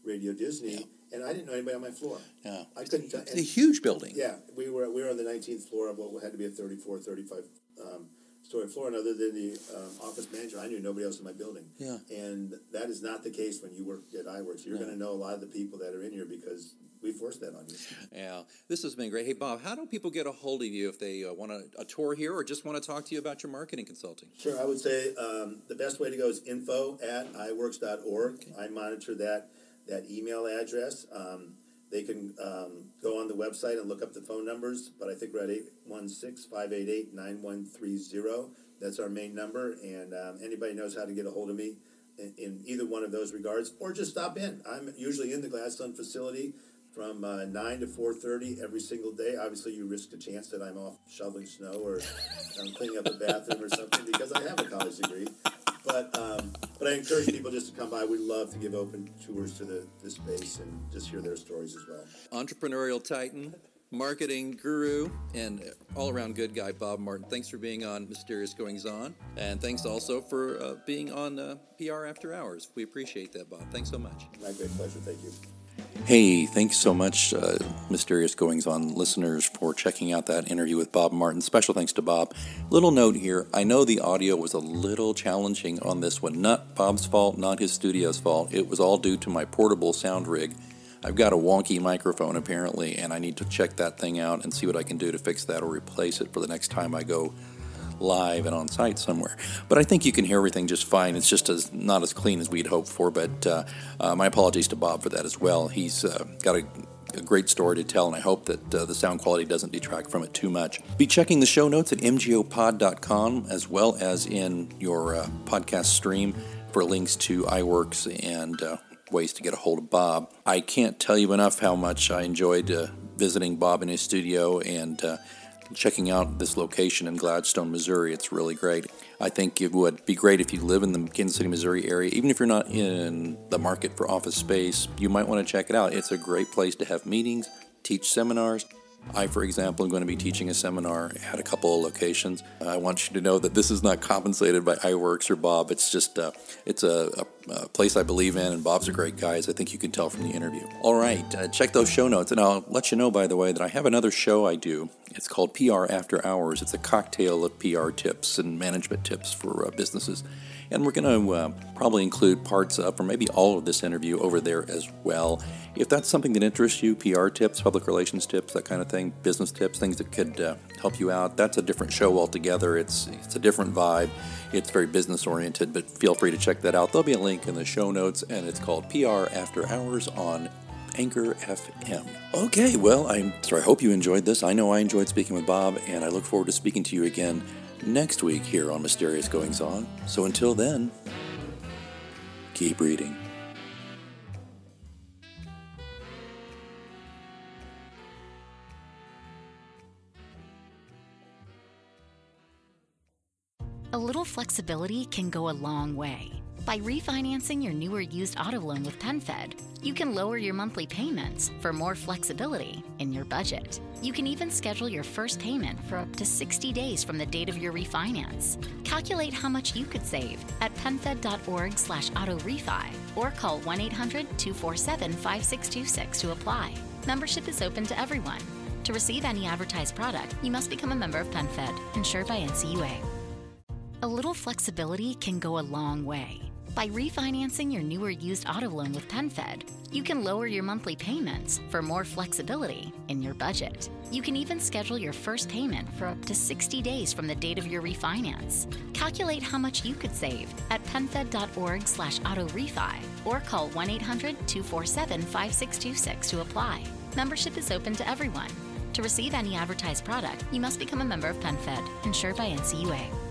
Radio Disney, Yeah. and I didn't know anybody on my floor. Yeah. I couldn't. T- It's a huge building. Yeah, we were we were on the nineteenth floor of what had to be a thirty-four, thirty-five um, story floor, and other than the um, office manager, I knew nobody else in my building. Yeah. And that is not the case when you work at iWorks. You're No. going to know a lot of the people that are in here because we forced that on you. Yeah, this has been great. Hey, Bob, how do people get a hold of you if they uh, want a, a tour here or just want to talk to you about your marketing consulting? Sure, I would say um, the best way to go is info at iworks dot org. Okay. I monitor that that email address. Um, they can um, go on the website and look up the phone numbers, but I think we're at eight one six, five eight eight, nine one three zero. That's our main number, and um, anybody knows how to get a hold of me in, in either one of those regards, or just stop in. I'm usually in the Gladstone facility from uh, nine to four thirty every single day. Obviously, you risk a chance that I'm off shoveling snow or I'm cleaning up a bathroom or something because I have a college degree. But um, but I encourage people just to come by. We'd love to give open tours to the, the space and just hear their stories as well. Entrepreneurial titan, marketing guru, and all-around good guy, Bob Martin. Thanks for being on Mysterious Goings On, and thanks also for uh, being on uh, P R After Hours. We appreciate that, Bob. Thanks so much. My great pleasure. Thank you. Hey, thanks so much, uh, Mysterious Goings On listeners, for checking out that interview with Bob Martin. Special thanks to Bob. Little note here, I know the audio was a little challenging on this one. Not Bob's fault, not his studio's fault. It was all due to my portable sound rig. I've got a wonky microphone, apparently, and I need to check that thing out and see what I can do to fix that or replace it for the next time I go live and on site somewhere. But I think you can hear everything just fine. It's just as not as clean as we'd hoped for, but uh, uh, my apologies to Bob for that as well. He's uh, got a, a great story to tell, and I hope that uh, the sound quality doesn't detract from it too much. Be checking the show notes at m g o pod dot com as well as in your uh, podcast stream for links to iWorks and uh, ways to get a hold of Bob. I can't tell you enough how much I enjoyed uh, visiting Bob in his studio and uh, checking out this location in Gladstone, Missouri. It's really great. I think it would be great if you live in the Kansas City, Missouri area. Even if you're not in the market for office space, you might want to check it out. It's a great place to have meetings, teach seminars. I, for example, am going to be teaching a seminar at a couple of locations. I want you to know that this is not compensated by iWorks or Bob. It's just uh, it's a, a, a place I believe in, and Bob's a great guy, as I think you can tell from the interview. All right, uh, check those show notes, and I'll let you know, by the way, that I have another show I do. It's called P R After Hours. It's a cocktail of P R tips and management tips for uh, businesses. And we're going to uh, probably include parts of, or maybe all of this interview over there as well. If that's something that interests you, P R tips, public relations tips, that kind of thing, business tips, things that could uh, help you out, that's a different show altogether. It's it's a different vibe. It's very business-oriented, but feel free to check that out. There'll be a link in the show notes, and it's called P R After Hours on Anchor F M. Okay, well, I'm sorry. I hope you enjoyed this. I know I enjoyed speaking with Bob, and I look forward to speaking to you again next week here on Mysterious Goings On. So until then, keep reading. A little flexibility can go a long way. By refinancing your newer used auto loan with PenFed, you can lower your monthly payments for more flexibility in your budget. You can even schedule your first payment for up to sixty days from the date of your refinance. Calculate how much you could save at penfed.org slash auto refi or call one eight hundred, two four seven, five six two six to apply. Membership is open to everyone. To receive any advertised product, you must become a member of PenFed, insured by N C U A. A little flexibility can go a long way. By refinancing your newer used auto loan with PenFed, you can lower your monthly payments for more flexibility in your budget. You can even schedule your first payment for up to sixty days from the date of your refinance. Calculate how much you could save at penfed.org slash auto refi or call one eight hundred, two four seven, five six two six to apply. Membership is open to everyone. To receive any advertised product, you must become a member of PenFed, insured by N C U A.